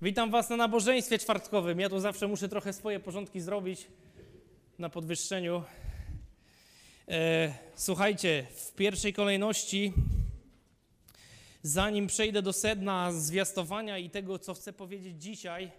Witam Was na nabożeństwie czwartkowym. Ja tu zawsze muszę trochę swoje porządki zrobić na podwyższeniu. Słuchajcie, w pierwszej kolejności, zanim przejdę do sedna zwiastowania i tego, co chcę powiedzieć dzisiaj,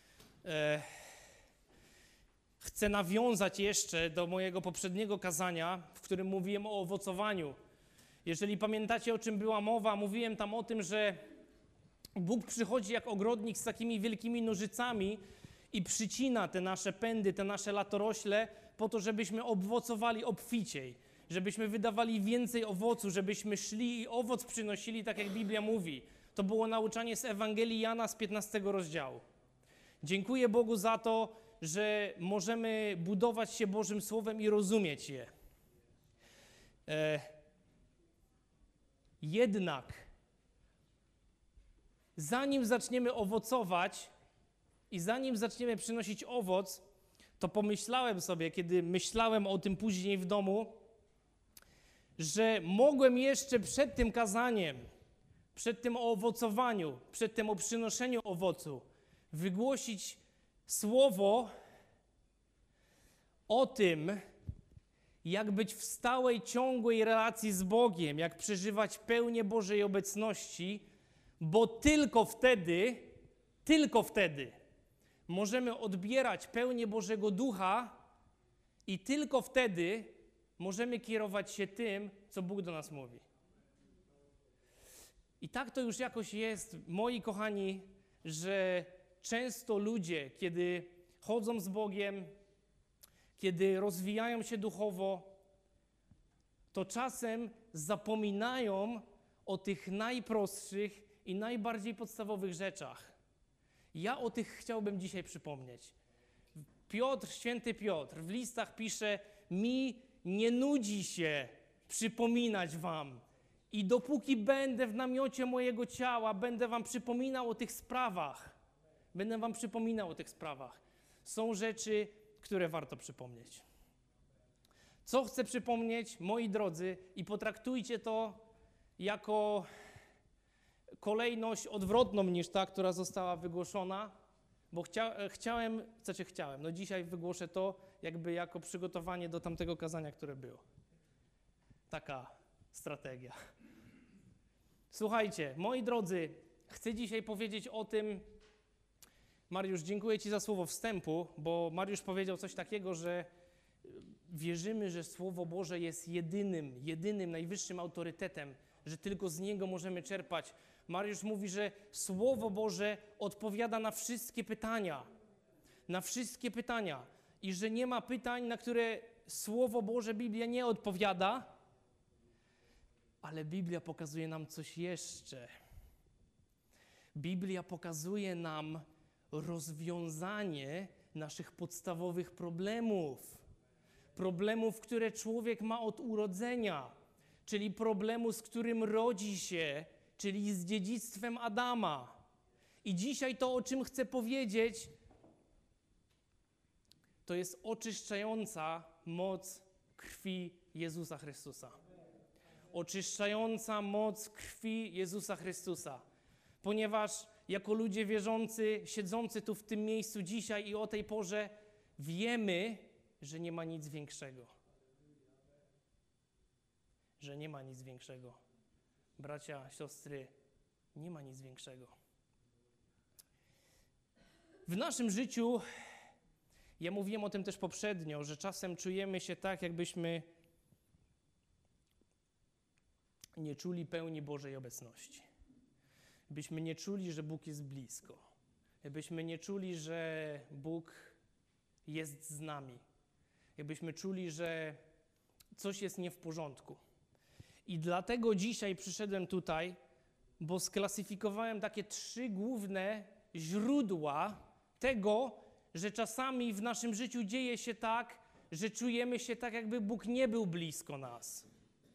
chcę nawiązać jeszcze do mojego poprzedniego kazania, w którym mówiłem o owocowaniu. Jeżeli pamiętacie, o czym była mowa, mówiłem tam o tym, że Bóg przychodzi jak ogrodnik z takimi wielkimi nożycami i przycina te nasze pędy, te nasze latorośle po to, żebyśmy owocowali obficiej, żebyśmy wydawali więcej owocu, żebyśmy szli i owoc przynosili, tak jak Biblia mówi. To było nauczanie z Ewangelii Jana z 15 rozdziału. Dziękuję Bogu za to, że możemy budować się Bożym Słowem i rozumieć je. Jednak zanim zaczniemy owocować i zanim zaczniemy przynosić owoc, to pomyślałem sobie, kiedy myślałem o tym później w domu, że mogłem jeszcze przed tym kazaniem, przed tym o owocowaniu, przed tym o przynoszeniu owocu, wygłosić słowo o tym, jak być w stałej, ciągłej relacji z Bogiem, jak przeżywać pełnię Bożej obecności, bo tylko wtedy możemy odbierać pełnię Bożego Ducha i tylko wtedy możemy kierować się tym, co Bóg do nas mówi. I tak to już jakoś jest, moi kochani, że często ludzie, kiedy chodzą z Bogiem, kiedy rozwijają się duchowo, to czasem zapominają o tych najprostszych i najbardziej podstawowych rzeczach. Ja o tych chciałbym dzisiaj przypomnieć. Święty Piotr w listach pisze: mi nie nudzi się przypominać wam i dopóki będę w namiocie mojego ciała, będę wam przypominał o tych sprawach. Będę wam przypominał o tych sprawach. Są rzeczy, które warto przypomnieć. Co chcę przypomnieć, moi drodzy, i potraktujcie to jako kolejność odwrotną niż ta, która została wygłoszona, bo chciałem, dzisiaj wygłoszę to jakby jako przygotowanie do tamtego kazania, które było. Taka strategia. Słuchajcie, moi drodzy, chcę dzisiaj powiedzieć o tym. Mariusz, dziękuję Ci za słowo wstępu, bo Mariusz powiedział coś takiego, że wierzymy, że Słowo Boże jest jedynym, najwyższym autorytetem, że tylko z Niego możemy czerpać. Mariusz mówi, że Słowo Boże odpowiada na wszystkie pytania i że nie ma pytań, na które Słowo Boże, Biblia nie odpowiada, ale Biblia pokazuje nam coś jeszcze. Biblia pokazuje nam rozwiązanie naszych podstawowych problemów, które człowiek ma od urodzenia, czyli problemu, z którym rodzi się, czyli z dziedzictwem Adama. I dzisiaj to, o czym chcę powiedzieć, to jest oczyszczająca moc krwi Jezusa Chrystusa. Oczyszczająca moc krwi Jezusa Chrystusa. Ponieważ jako ludzie wierzący, siedzący tu w tym miejscu dzisiaj i o tej porze, wiemy, że nie ma nic większego. Że nie ma nic większego. Bracia, siostry, nie ma nic większego. W naszym życiu, ja mówiłem o tym też poprzednio, że czasem czujemy się tak, jakbyśmy nie czuli pełni Bożej obecności. Byśmy nie czuli, że Bóg jest blisko. Jakbyśmy nie czuli, że Bóg jest z nami. Jakbyśmy czuli, że coś jest nie w porządku. I dlatego dzisiaj przyszedłem tutaj, bo sklasyfikowałem takie 3 główne źródła tego, że czasami w naszym życiu dzieje się tak, że czujemy się tak, jakby Bóg nie był blisko nas.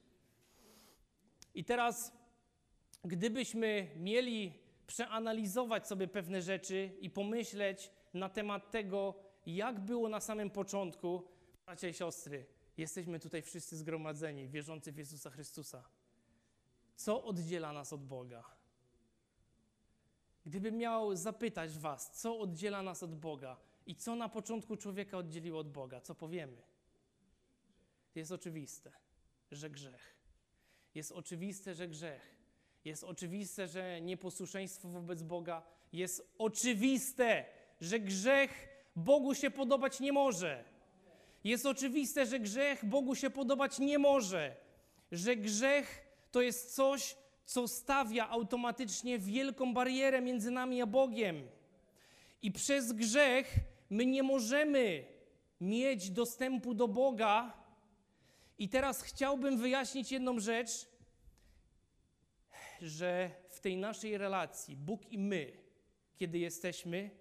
I teraz, gdybyśmy mieli przeanalizować sobie pewne rzeczy i pomyśleć na temat tego, jak było na samym początku, bracia i siostry, jesteśmy tutaj wszyscy zgromadzeni, wierzący w Jezusa Chrystusa. Co oddziela nas od Boga? Gdybym miał zapytać was, co oddziela nas od Boga i co na początku człowieka oddzieliło od Boga, co powiemy? Jest oczywiste, że grzech. Jest oczywiste, że grzech. Jest oczywiste, że nieposłuszeństwo wobec Boga. Jest oczywiste, że grzech Bogu się podobać nie może. Jest oczywiste, że grzech Bogu się podobać nie może. Że grzech to jest coś, co stawia automatycznie wielką barierę między nami a Bogiem. I przez grzech my nie możemy mieć dostępu do Boga. I teraz chciałbym wyjaśnić jedną rzecz, że w tej naszej relacji Bóg i my, kiedy jesteśmy,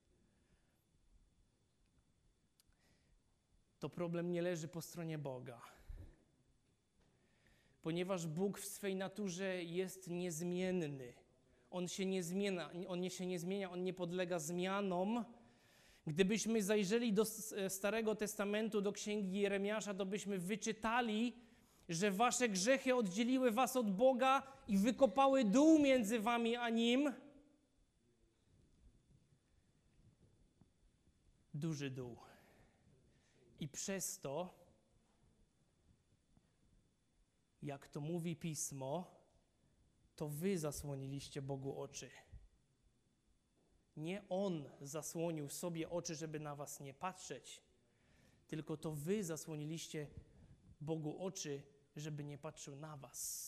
to problem nie leży po stronie Boga. Ponieważ Bóg w swej naturze jest niezmienny. On się nie zmienia, On nie podlega zmianom. Gdybyśmy zajrzeli do Starego Testamentu, do Księgi Jeremiasza, to byśmy wyczytali, że wasze grzechy oddzieliły was od Boga i wykopały dół między wami a Nim. Duży dół. I przez to, jak to mówi Pismo, to wy zasłoniliście Bogu oczy. Nie On zasłonił sobie oczy, żeby na was nie patrzeć, tylko to wy zasłoniliście Bogu oczy, żeby nie patrzył na was.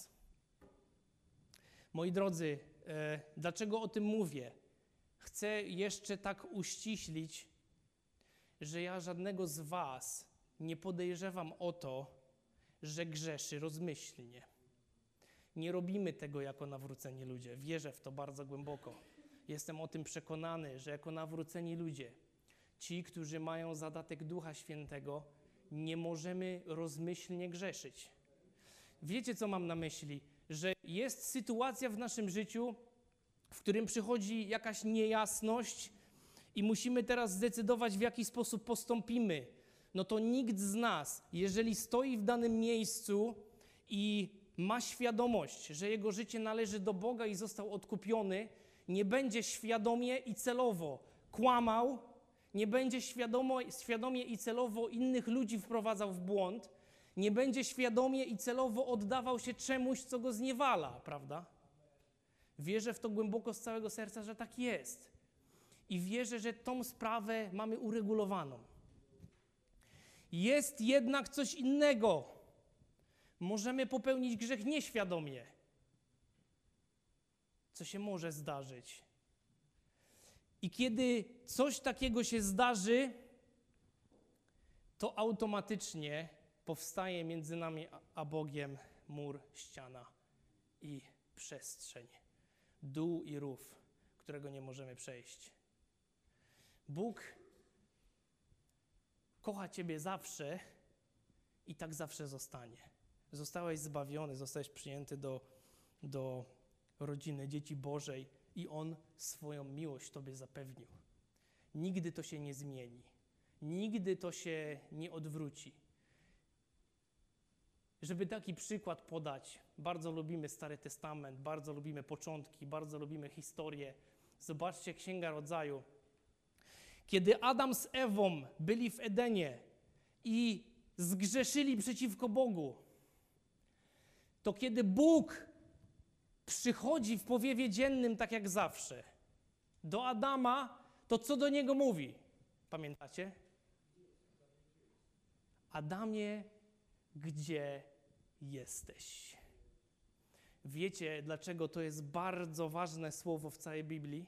Moi drodzy, dlaczego o tym mówię? Chcę jeszcze tak uściślić, że ja żadnego z was nie podejrzewam o to, że grzeszy rozmyślnie. Nie robimy tego jako nawróceni ludzie. Wierzę w to bardzo głęboko. Jestem o tym przekonany, że jako nawróceni ludzie, ci, którzy mają zadatek Ducha Świętego, nie możemy rozmyślnie grzeszyć. Wiecie, co mam na myśli? Że jest sytuacja w naszym życiu, w którym przychodzi jakaś niejasność i musimy teraz zdecydować, w jaki sposób postąpimy. No to nikt z nas, jeżeli stoi w danym miejscu i ma świadomość, że jego życie należy do Boga i został odkupiony, nie będzie świadomie i celowo kłamał, nie będzie świadomie i celowo innych ludzi wprowadzał w błąd, nie będzie świadomie i celowo oddawał się czemuś, co go zniewala, prawda? Wierzę w to głęboko z całego serca, że tak jest. I wierzę, że tą sprawę mamy uregulowaną. Jest jednak coś innego. Możemy popełnić grzech nieświadomie, co się może zdarzyć. I kiedy coś takiego się zdarzy, to automatycznie powstaje między nami a Bogiem mur, ściana i przestrzeń. Dół i rów, którego nie możemy przejść. Bóg kocha ciebie zawsze i tak zawsze zostanie. Zostałeś zbawiony, zostałeś przyjęty do rodziny dzieci Bożej i On swoją miłość tobie zapewnił. Nigdy to się nie zmieni. Nigdy to się nie odwróci. Żeby taki przykład podać, bardzo lubimy Stary Testament, bardzo lubimy początki, bardzo lubimy historię. Zobaczcie Księga Rodzaju. Kiedy Adam z Ewą byli w Edenie i zgrzeszyli przeciwko Bogu, to kiedy Bóg przychodzi w powiewie dziennym, tak jak zawsze, do Adama, to co do niego mówi? Pamiętacie? Adamie, gdzie jesteś? Wiecie, dlaczego to jest bardzo ważne słowo w całej Biblii?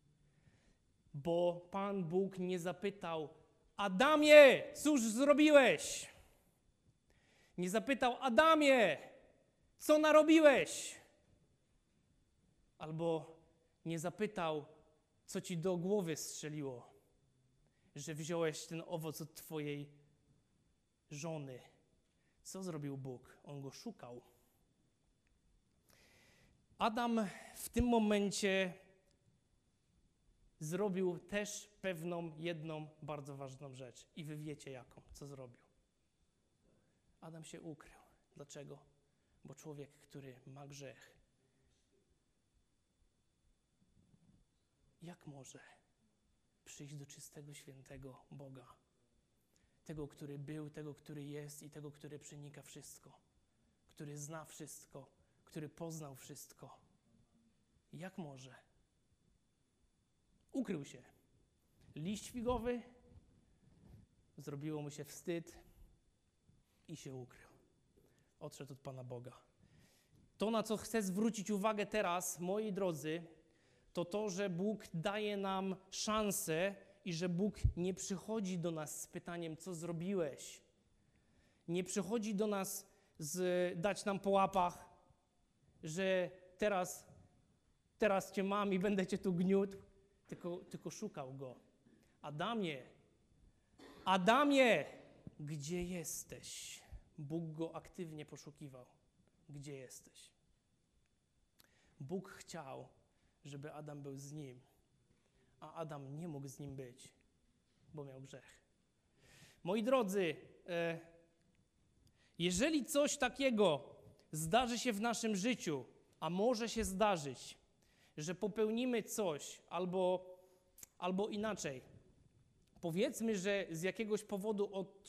Bo Pan Bóg nie zapytał: Adamie, cóż zrobiłeś? Nie zapytał: Adamie, co narobiłeś? Albo nie zapytał, co ci do głowy strzeliło, że wziąłeś ten owoc od twojej żony. Co zrobił Bóg? On go szukał. Adam w tym momencie zrobił też pewną, jedną bardzo ważną rzecz. I wy wiecie jaką, co zrobił. Adam się ukrył. Dlaczego? Bo człowiek, który ma grzech, Jak może przyjść do czystego, świętego Boga? Tego, który był, tego, który jest i tego, który przenika wszystko. Który zna wszystko, który poznał wszystko. Jak może? Ukrył się. Liść figowy, zrobiło mu się wstyd i się ukrył. Odszedł od Pana Boga. To, na co chcę zwrócić uwagę teraz, moi drodzy, to to, że Bóg daje nam szansę i że Bóg nie przychodzi do nas z pytaniem, co zrobiłeś. Nie przychodzi do nas dać nam po łapach, że teraz Cię mam i będę Cię tu gniótł, tylko szukał Go. Adamie, gdzie jesteś? Bóg go aktywnie poszukiwał. Gdzie jesteś? Bóg chciał, żeby Adam był z Nim, a Adam nie mógł z Nim być, bo miał grzech. Moi drodzy, jeżeli coś takiego zdarzy się w naszym życiu, a może się zdarzyć, że popełnimy coś albo inaczej, powiedzmy, że z jakiegoś powodu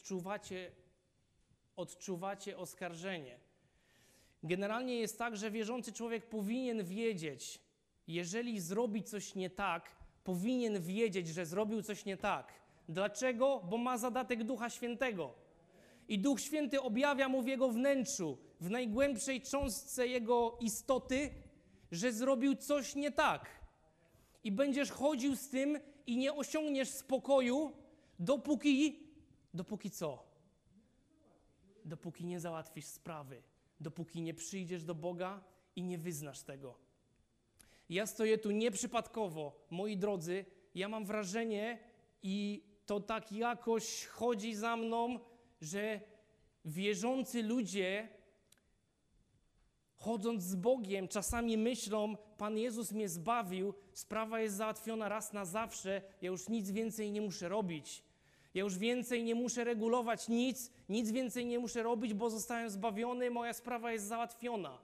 odczuwacie oskarżenie. Generalnie jest tak, że wierzący człowiek powinien wiedzieć, jeżeli zrobi coś nie tak, powinien wiedzieć, że zrobił coś nie tak. Dlaczego? Bo ma zadatek Ducha Świętego. I Duch Święty objawia mu w jego wnętrzu, w najgłębszej cząstce jego istoty, że zrobił coś nie tak. I będziesz chodził z tym i nie osiągniesz spokoju, dopóki co? Dopóki nie załatwisz sprawy, dopóki nie przyjdziesz do Boga i nie wyznasz tego. Ja stoję tu nieprzypadkowo, moi drodzy, ja mam wrażenie i to tak jakoś chodzi za mną, że wierzący ludzie, chodząc z Bogiem, czasami myślą, Pan Jezus mnie zbawił, sprawa jest załatwiona raz na zawsze, ja już nic więcej nie muszę robić. Ja już więcej nie muszę regulować nic więcej nie muszę robić, bo zostałem zbawiony, moja sprawa jest załatwiona.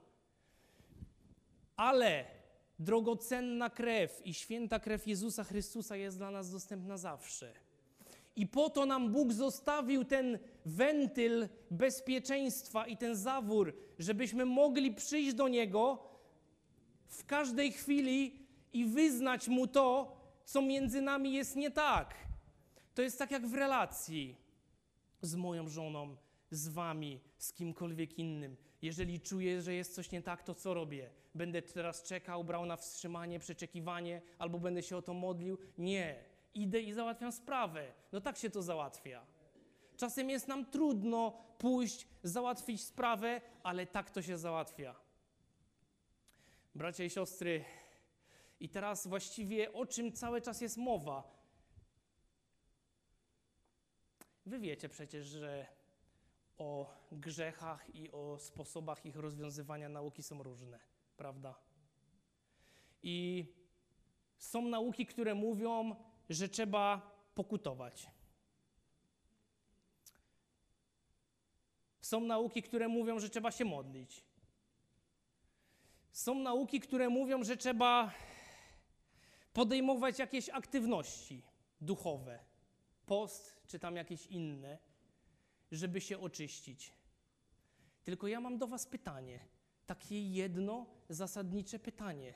Ale drogocenna krew i święta krew Jezusa Chrystusa jest dla nas dostępna zawsze. I po to nam Bóg zostawił ten wentyl bezpieczeństwa i ten zawór, żebyśmy mogli przyjść do Niego w każdej chwili i wyznać Mu to, co między nami jest nie tak. To jest tak jak w relacji z moją żoną, z wami, z kimkolwiek innym. Jeżeli czuję, że jest coś nie tak, to co robię? Będę teraz czekał, brał na wstrzymanie, przeczekiwanie, albo będę się o to modlił? Nie. Idę i załatwiam sprawę. No tak się to załatwia. Czasem jest nam trudno pójść, załatwić sprawę, ale tak to się załatwia. Bracia i siostry, i teraz właściwie o czym cały czas jest mowa? Wy wiecie przecież, że o grzechach i o sposobach ich rozwiązywania nauki są różne, prawda? I są nauki, które mówią, że trzeba pokutować. Są nauki, które mówią, że trzeba się modlić. Są nauki, które mówią, że trzeba podejmować jakieś aktywności duchowe, post czy tam jakieś inne, żeby się oczyścić. Tylko ja mam do was pytanie, takie jedno zasadnicze pytanie.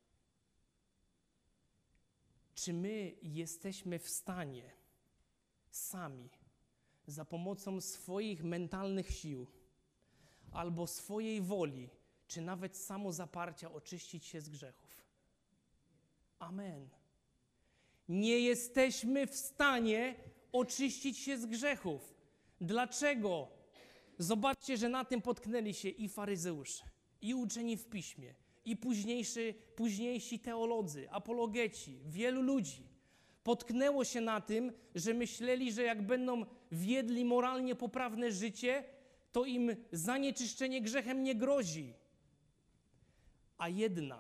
Czy my jesteśmy w stanie sami, za pomocą swoich mentalnych sił albo swojej woli, czy nawet samozaparcia oczyścić się z grzechów? Amen. Nie jesteśmy w stanie oczyścić się z grzechów. Dlaczego? Zobaczcie, że na tym potknęli się i faryzeusze, i uczeni w piśmie, i późniejsi teolodzy, apologeci, wielu ludzi. Potknęło się na tym, że myśleli, że jak będą wiedli moralnie poprawne życie, to im zanieczyszczenie grzechem nie grozi. A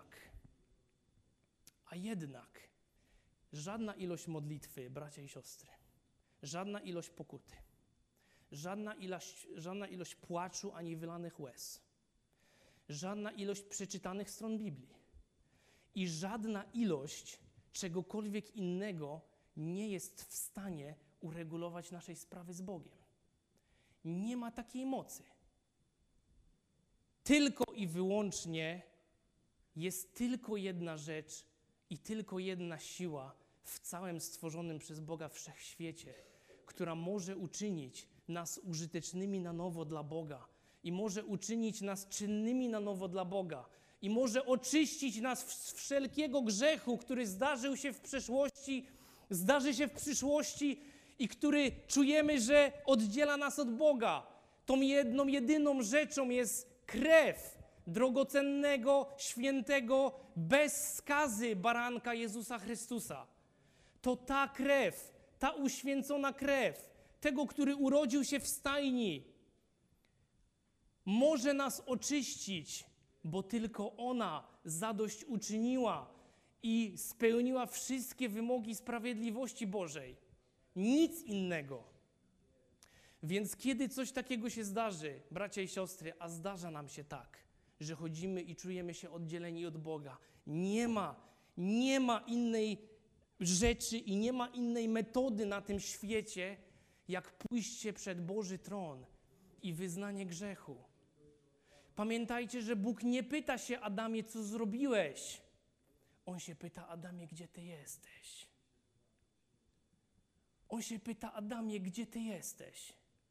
jednak żadna ilość modlitwy, bracia i siostry, żadna ilość pokuty, żadna ilość płaczu ani wylanych łez, żadna ilość przeczytanych stron Biblii i żadna ilość czegokolwiek innego nie jest w stanie uregulować naszej sprawy z Bogiem. Nie ma takiej mocy. Tylko i wyłącznie jest tylko jedna rzecz i tylko jedna siła w całym stworzonym przez Boga wszechświecie, która może uczynić nas użytecznymi na nowo dla Boga i może uczynić nas czynnymi na nowo dla Boga i może oczyścić nas z wszelkiego grzechu, który zdarzył się w przeszłości, zdarzy się w przyszłości i który czujemy, że oddziela nas od Boga. Tą jedną, jedyną rzeczą jest krew drogocennego, świętego, bez skazy baranka Jezusa Chrystusa. To ta krew, ta uświęcona krew, tego, który urodził się w stajni, może nas oczyścić, bo tylko ona zadośćuczyniła i spełniła wszystkie wymogi sprawiedliwości Bożej. Nic innego. Więc kiedy coś takiego się zdarzy, bracia i siostry, a zdarza nam się tak, że chodzimy i czujemy się oddzieleni od Boga, nie ma innej rzeczy i nie ma innej metody na tym świecie, jak pójście przed Boży tron i wyznanie grzechu. Pamiętajcie, że Bóg nie pyta się, Adamie, co zrobiłeś. On się pyta, Adamie, gdzie ty jesteś? On się pyta, Adamie, gdzie ty jesteś?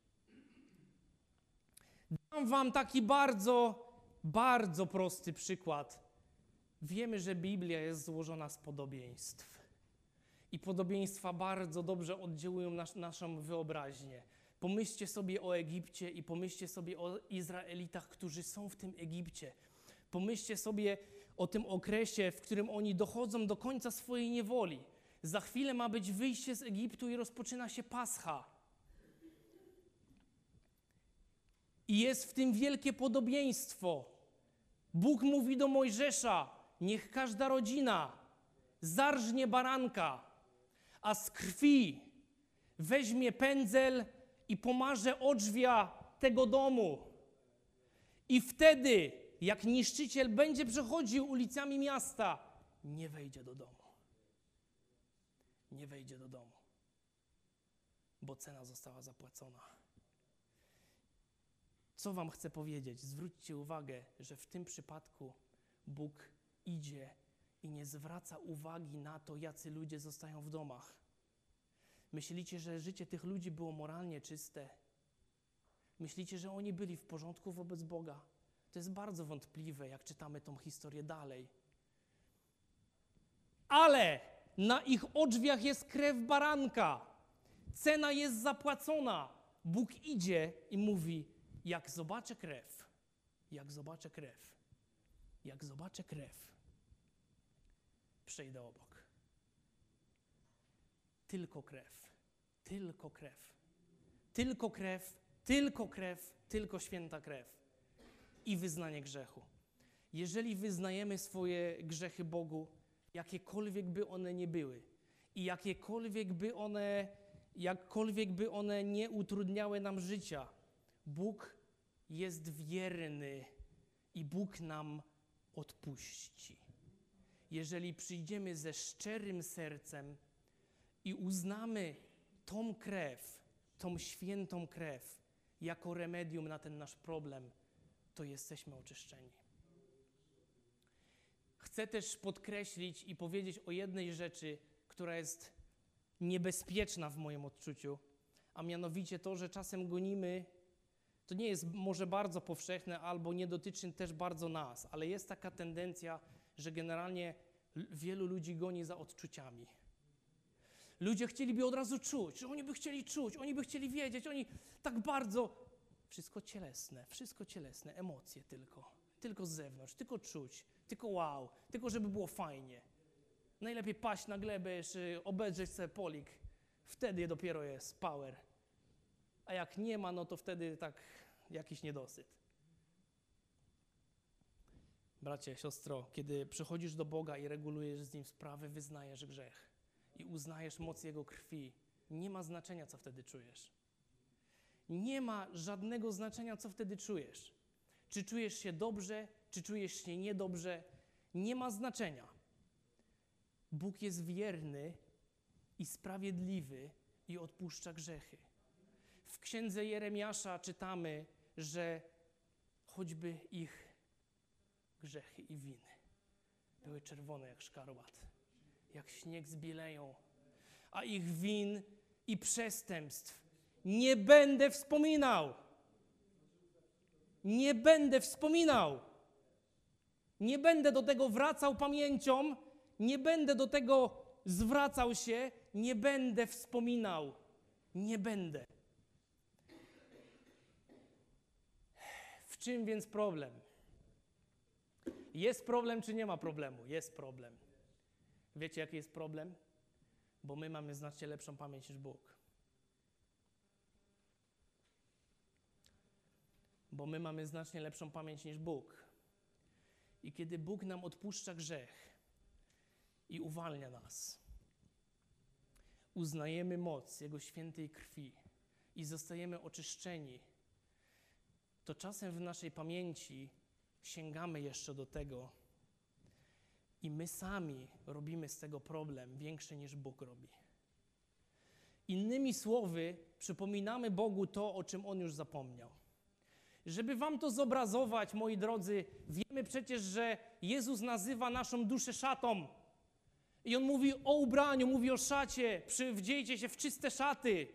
Dam wam taki bardzo, bardzo prosty przykład. Wiemy, że Biblia jest złożona z podobieństw. I podobieństwa bardzo dobrze oddziałują naszą wyobraźnię. Pomyślcie sobie o Egipcie i pomyślcie sobie o Izraelitach, którzy są w tym Egipcie. Pomyślcie sobie o tym okresie, w którym oni dochodzą do końca swojej niewoli. Za chwilę ma być wyjście z Egiptu i rozpoczyna się Pascha. I jest w tym wielkie podobieństwo. Bóg mówi do Mojżesza, niech każda rodzina zarżnie baranka, a z krwi weźmie pędzel i pomarze odrzwia tego domu. I wtedy, jak niszczyciel będzie przechodził ulicami miasta, nie wejdzie do domu. Nie wejdzie do domu, bo cena została zapłacona. Co wam chcę powiedzieć? Zwróćcie uwagę, że w tym przypadku Bóg idzie i nie zwraca uwagi na to, jacy ludzie zostają w domach. Myślicie, że życie tych ludzi było moralnie czyste? Myślicie, że oni byli w porządku wobec Boga? To jest bardzo wątpliwe, jak czytamy tą historię dalej. Ale na ich odrzwiach jest krew baranka. Cena jest zapłacona. Bóg idzie i mówi, jak zobaczę krew, przejdę obok. Tylko krew, tylko święta krew i wyznanie grzechu. Jeżeli wyznajemy swoje grzechy Bogu, jakiekolwiek by one nie były i jakkolwiek by one nie utrudniały nam życia, Bóg jest wierny i Bóg nam odpuści. Jeżeli przyjdziemy ze szczerym sercem i uznamy tą krew, tą świętą krew jako remedium na ten nasz problem, to jesteśmy oczyszczeni. Chcę też podkreślić i powiedzieć o jednej rzeczy, która jest niebezpieczna w moim odczuciu, a mianowicie to, że czasem gonimy, to nie jest może bardzo powszechne albo nie dotyczy też bardzo nas, ale jest taka tendencja, że generalnie wielu ludzi goni za odczuciami. Ludzie chcieliby od razu czuć, że oni by chcieli czuć, oni by chcieli wiedzieć, oni tak bardzo... Wszystko cielesne, emocje tylko z zewnątrz, tylko czuć, tylko wow, tylko żeby było fajnie. Najlepiej paść na glebę, obedrzeć sobie polik, wtedy dopiero jest power. A jak nie ma, no to wtedy tak jakiś niedosyt. Bracie, siostro, kiedy przychodzisz do Boga i regulujesz z Nim sprawy, wyznajesz grzech i uznajesz moc Jego krwi, nie ma znaczenia, co wtedy czujesz. Nie ma żadnego znaczenia, co wtedy czujesz. Czy czujesz się dobrze, czy czujesz się niedobrze, nie ma znaczenia. Bóg jest wierny i sprawiedliwy i odpuszcza grzechy. W księdze Jeremiasza czytamy, że choćby ich grzechy i winy były czerwone jak szkarłat, jak śnieg zbieleją, a ich win i przestępstw nie będę wspominał. Nie będę wspominał. Nie będę do tego wracał pamięcią, nie będę do tego zwracał się, nie będę wspominał. Nie będę. W czym więc problem? Jest problem, czy nie ma problemu? Jest problem. Wiecie, jaki jest problem? Bo my mamy znacznie lepszą pamięć niż Bóg. Bo my mamy znacznie lepszą pamięć niż Bóg. I kiedy Bóg nam odpuszcza grzech i uwalnia nas, uznajemy moc Jego świętej krwi i zostajemy oczyszczeni, to czasem w naszej pamięci sięgamy jeszcze do tego i my sami robimy z tego problem większy niż Bóg robi. Innymi słowy, przypominamy Bogu to, o czym On już zapomniał. Żeby wam to zobrazować, moi drodzy, wiemy przecież, że Jezus nazywa naszą duszę szatą. I On mówi o ubraniu, mówi o szacie, przywdziejcie się w czyste szaty.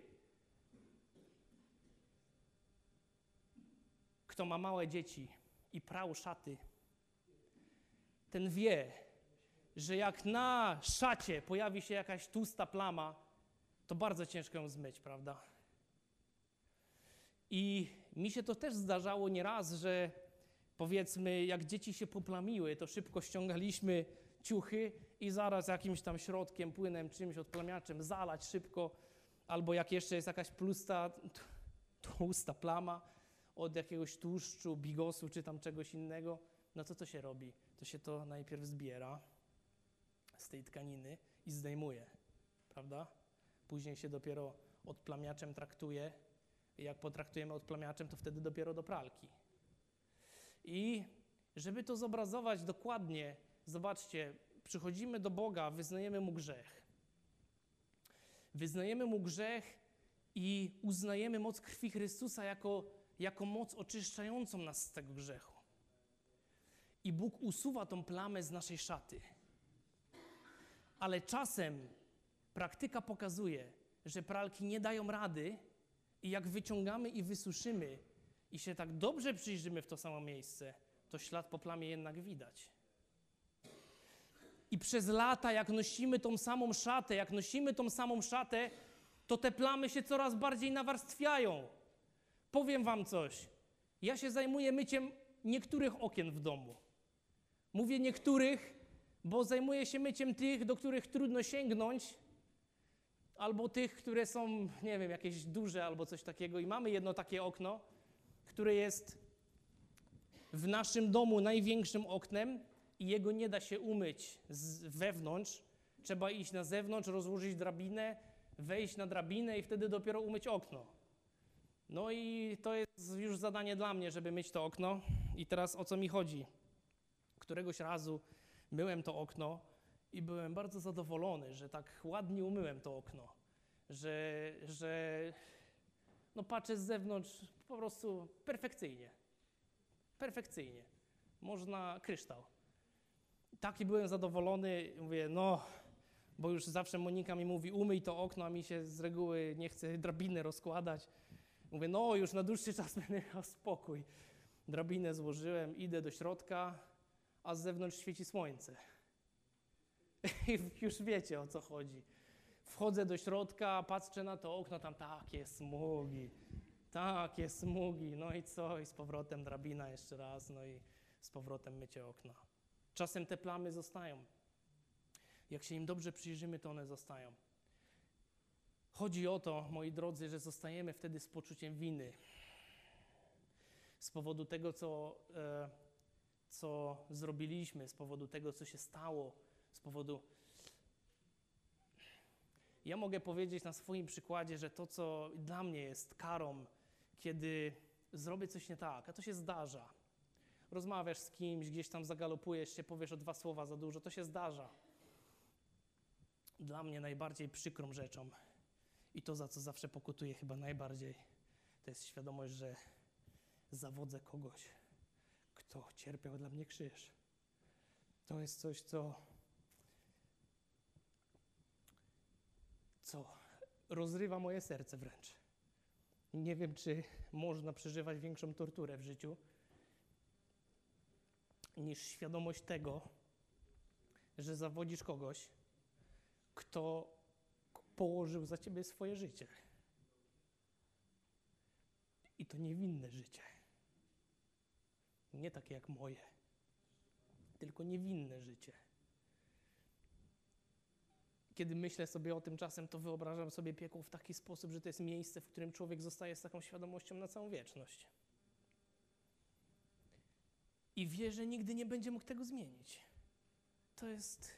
Kto ma małe dzieci i prał szaty, ten wie, że jak na szacie pojawi się jakaś tłusta plama, to bardzo ciężko ją zmyć, prawda? I mi się to też zdarzało nieraz, że powiedzmy, jak dzieci się poplamiły, to szybko ściągaliśmy ciuchy i zaraz jakimś tam środkiem, płynem, czymś, odplamiaczem zalać szybko, albo jak jeszcze jest jakaś tłusta plama od jakiegoś tłuszczu, bigosu czy tam czegoś innego, no to co się robi? To się to najpierw zbiera z tej tkaniny i zdejmuje, prawda? Później się dopiero odplamiaczem traktuje. I jak potraktujemy odplamiaczem, to wtedy dopiero do pralki. I żeby to zobrazować dokładnie, zobaczcie, przychodzimy do Boga, wyznajemy Mu grzech. Wyznajemy Mu grzech i uznajemy moc krwi Chrystusa jako moc oczyszczającą nas z tego grzechu. I Bóg usuwa tą plamę z naszej szaty. Ale czasem praktyka pokazuje, że pralki nie dają rady i jak wyciągamy i wysuszymy i się tak dobrze przyjrzymy w to samo miejsce, to ślad po plamie jednak widać. I przez lata, jak nosimy tą samą szatę, to te plamy się coraz bardziej nawarstwiają. Powiem wam coś. Ja się zajmuję myciem niektórych okien w domu. Mówię niektórych, bo zajmuję się myciem tych, do których trudno sięgnąć, albo tych, które są, nie wiem, jakieś duże albo coś takiego. I mamy jedno takie okno, które jest w naszym domu największym oknem i jego nie da się umyć wewnątrz. Trzeba iść na zewnątrz, rozłożyć drabinę, wejść na drabinę i wtedy dopiero umyć okno. No i to jest już zadanie dla mnie, żeby myć to okno. I teraz o co mi chodzi? Któregoś razu myłem to okno i byłem bardzo zadowolony, że tak ładnie umyłem to okno. Że patrzę z zewnątrz po prostu perfekcyjnie. Perfekcyjnie. Można kryształ. Taki byłem zadowolony. Mówię, bo już zawsze Monika mi mówi, umyj to okno, a mi się z reguły nie chce drabiny rozkładać. Mówię, już na dłuższy czas będę miał spokój. Drabinę złożyłem, idę do środka, a z zewnątrz świeci słońce. I już wiecie, o co chodzi. Wchodzę do środka, patrzę na to okno, tam takie smugi. No i co? I z powrotem drabina jeszcze raz, no i z powrotem mycie okna. Czasem te plamy zostają. Jak się im dobrze przyjrzymy, to one zostają. Chodzi o to, moi drodzy, że zostajemy wtedy z poczuciem winy. Z powodu tego, co zrobiliśmy, z powodu tego, co się stało, z powodu... Ja mogę powiedzieć na swoim przykładzie, że to, co dla mnie jest karą, kiedy zrobię coś nie tak, a to się zdarza. Rozmawiasz z kimś, gdzieś tam zagalopujesz się, powiesz o 2 słowa za dużo, to się zdarza. dla mnie najbardziej przykrą rzeczą i to, za co zawsze pokutuję chyba najbardziej, to jest świadomość, że zawodzę kogoś, kto cierpiał dla mnie krzyż. To jest coś, co rozrywa moje serce wręcz. Nie wiem, czy można przeżywać większą torturę w życiu niż świadomość tego, że zawodzisz kogoś, kto położył za ciebie swoje życie. I to niewinne życie. Nie takie jak moje, tylko niewinne życie. Kiedy myślę sobie o tym czasem, to wyobrażam sobie piekło w taki sposób, że to jest miejsce, w którym człowiek zostaje z taką świadomością na całą wieczność. I wie, że nigdy nie będzie mógł tego zmienić. To jest...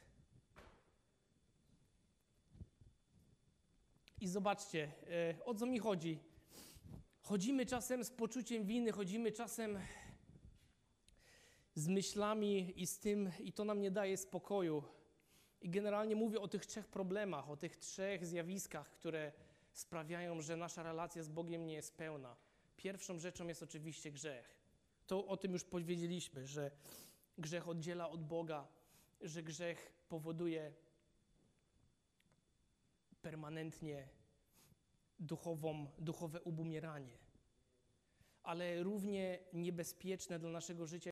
I zobaczcie, o co mi chodzi. Chodzimy czasem z poczuciem winy, chodzimy czasem z myślami i z tym, i to nam nie daje spokoju. I generalnie mówię o tych 3 problemach, o tych 3 zjawiskach, które sprawiają, że nasza relacja z Bogiem nie jest pełna. Pierwszą rzeczą jest oczywiście grzech. To o tym już powiedzieliśmy, że grzech oddziela od Boga, że grzech powoduje permanentnie duchowe ubumieranie. Ale równie niebezpieczne dla naszego życia